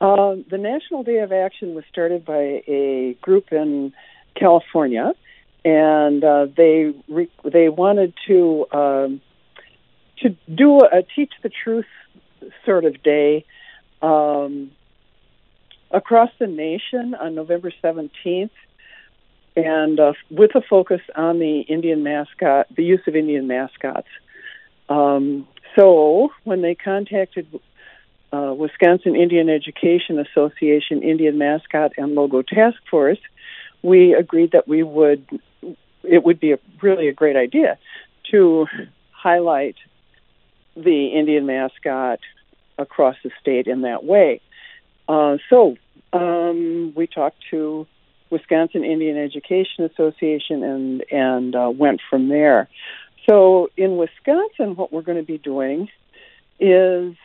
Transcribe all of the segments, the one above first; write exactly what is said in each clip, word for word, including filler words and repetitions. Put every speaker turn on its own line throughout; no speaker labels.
Uh, the National Day of Action was started by a group in California, and uh, they re- they wanted to um, to do a teach the truth sort of day um, across the nation on November seventeenth, and uh, with a focus on the Indian mascot, the use of Indian mascots. Um, so when they contacted Uh, Wisconsin Indian Education Association Indian Mascot and Logo Task Force, we agreed that we would, it would be a, really a great idea to highlight the Indian mascot across the state in that way. Uh, so um, we talked to Wisconsin Indian Education Association and, and uh, went from there. So in Wisconsin, what we're going to be doing is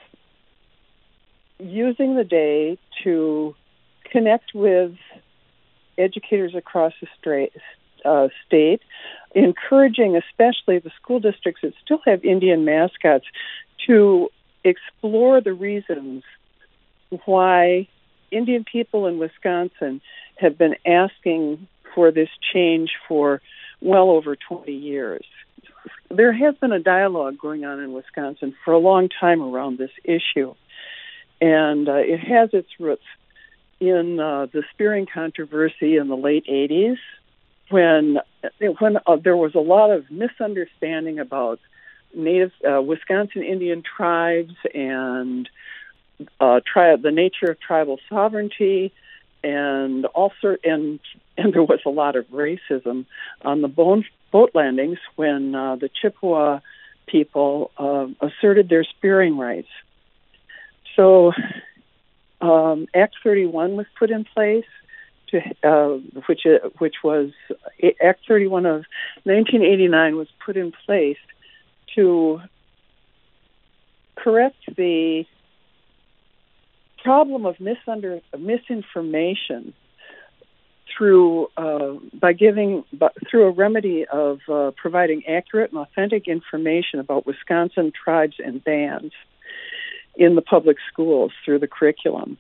using the day to connect with educators across the straight, uh, state, encouraging especially the school districts that still have Indian mascots to explore the reasons why Indian people in Wisconsin have been asking for this change for well over twenty years. There has been a dialogue going on in Wisconsin for a long time around this issue. And uh, it has its roots in uh, the spearing controversy in the late eighties, when when uh, there was a lot of misunderstanding about Native uh, Wisconsin Indian tribes and uh, tri- the nature of tribal sovereignty, and also and and there was a lot of racism on the bone, boat landings when uh, the Chippewa people uh, asserted their spearing rights. So um, Act thirty-one was put in place, to uh, which uh, which was Act thirty-one of nineteen eighty-nine was put in place to correct the problem of misunder, misinformation through uh, by giving by, through a remedy of uh, providing accurate and authentic information about Wisconsin tribes and bands in the public schools through the curriculum.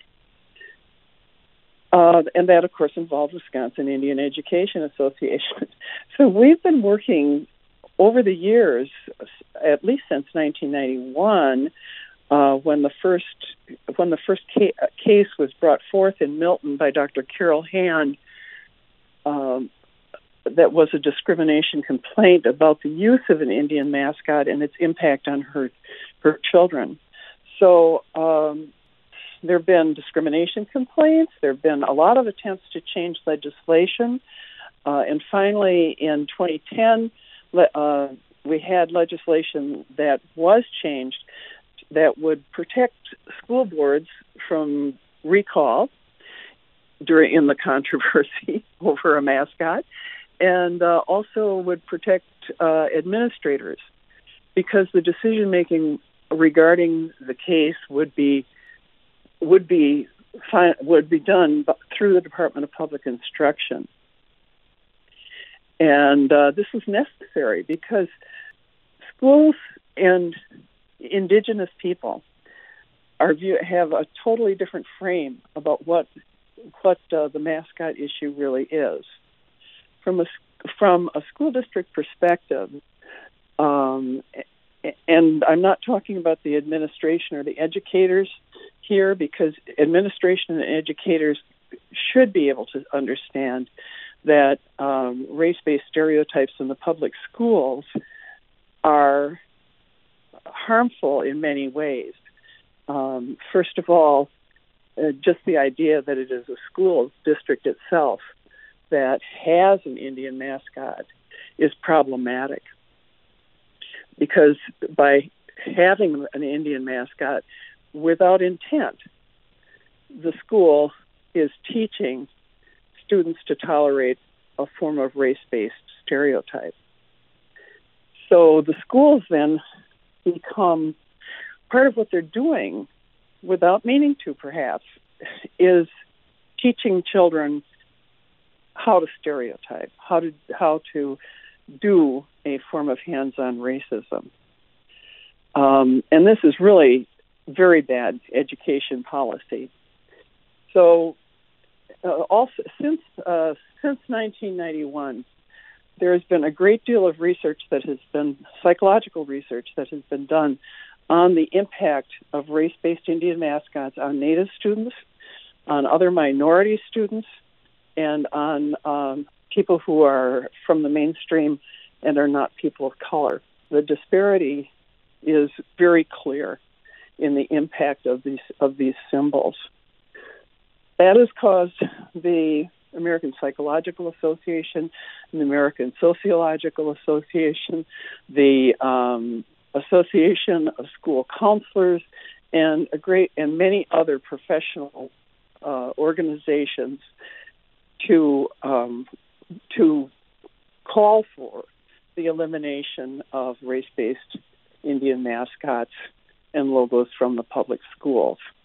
Uh, and that, of course, involved Wisconsin Indian Education Association. So we've been working over the years, at least since nineteen ninety-one, uh, when the first when the first ca- case was brought forth in Milton by Doctor Carol Hand, um, that was a discrimination complaint about the use of an Indian mascot and its impact on her her children. So um, there have been discrimination complaints. There have been a lot of attempts to change legislation. Uh, and finally, in twenty ten, uh, we had legislation that was changed that would protect school boards from recall during in the controversy over a mascot, and uh, also would protect uh, administrators, because the decision-making regarding the case would be would be fi- would be done through the Department of Public Instruction, and uh, this is necessary because schools and Indigenous people are view- have a totally different frame about what what uh, the mascot issue really is. From a from a school district perspective. Um, And I'm not talking about the administration or the educators here, because administration and educators should be able to understand that um, race-based stereotypes in the public schools are harmful in many ways. Um, first of all, uh, just the idea that it is a school district itself that has an Indian mascot is problematic. Because by having an Indian mascot without intent, the school is teaching students to tolerate a form of race-based stereotype. So the schools then become, part of what they're doing, without meaning to perhaps, is teaching children how to stereotype, how to how to do a form of hands-on racism. Um, and this is really very bad education policy. So, uh, also since uh, since nineteen ninety-one, there has been a great deal of research that has been psychological research that has been done on the impact of race-based Indian mascots on Native students, on other minority students, and on um, people who are from the mainstream and are not people of color. The disparity is very clear in the impact of these of these symbols. That has caused the American Psychological Association, the American Sociological Association, the um, Association of School Counselors, and a great and many other professional uh, organizations to um, to call for the elimination of race-based Indian mascots and logos from the public schools.